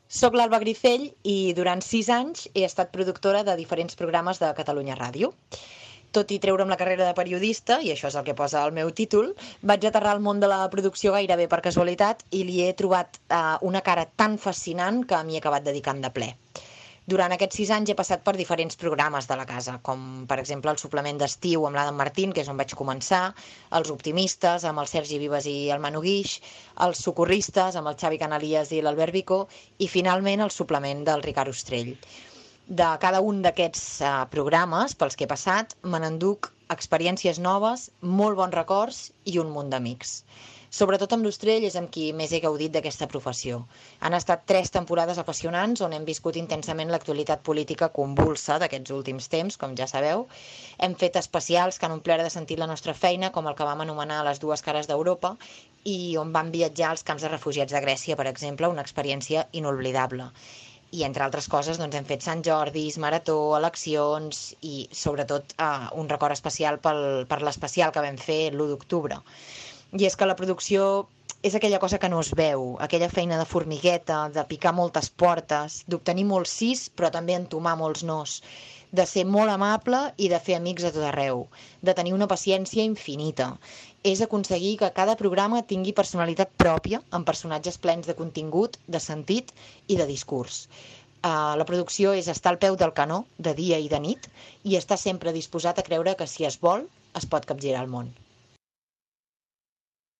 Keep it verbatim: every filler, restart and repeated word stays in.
Soc l'Alba Grifell i durant sis anys he estat productora de diferents programes de Catalunya Ràdio. Tot i treure'm la carrera de periodista, i això és el que posa al meu títol, vaig aterrar al món de la producció gairebé per casualitat i li he trobat eh, una cara tan fascinant que m'hi he acabat dedicant de ple. Durant aquests sis anys he passat per diferents programes de la casa, com per exemple el suplement d'estiu amb l'Adam Martín, que és on vaig començar, els optimistes amb el Sergi Vives i el Manu Guix, els socorristes amb el Xavi Canalies i l'Albert Vicó i finalment el suplement del Ricard Ostrell. De cada un d'aquests eh, programes pels que he passat me n'enduc experiències noves, molt bons records i un munt d'amics. Sobretot amb l'Ostrell és amb qui més he gaudit d'aquesta professió. Han estat tres temporades apassionants on hem viscut intensament l'actualitat política convulsa d'aquests últims temps, com ja sabeu. Hem fet especials que han omplert de sentit la nostra feina, com el que vam anomenar les dues cares d'Europa, i on vam viatjar als camps de refugiats de Grècia, per exemple, una experiència inoblidable. I entre altres coses doncs, hem fet Sant Jordis, marató, eleccions i sobretot eh, un record especial pel, per l'especial que vam fer l'u d'octubre. I és que la producció és aquella cosa que no es veu, aquella feina de formigueta, de picar moltes portes, d'obtenir molts sís però també entomar molts nos, de ser molt amable i de fer amics a tot arreu, de tenir una paciència infinita. És aconseguir que cada programa tingui personalitat pròpia, amb personatges plens de contingut, de sentit i de discurs. Uh, la producció és estar al peu del canó, de dia i de nit, i estar sempre disposat a creure que si es vol, es pot capgirar el món.